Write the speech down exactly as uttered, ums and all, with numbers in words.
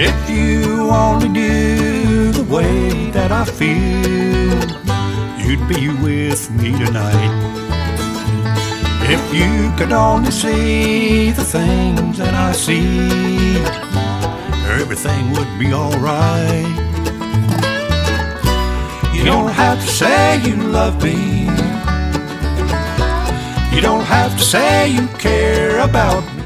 If you only knew the way that I feel, you'd be with me tonight. If you could only see the things that I see, everything would be alright. You don't have to say you love me. You don't have to say you care about me.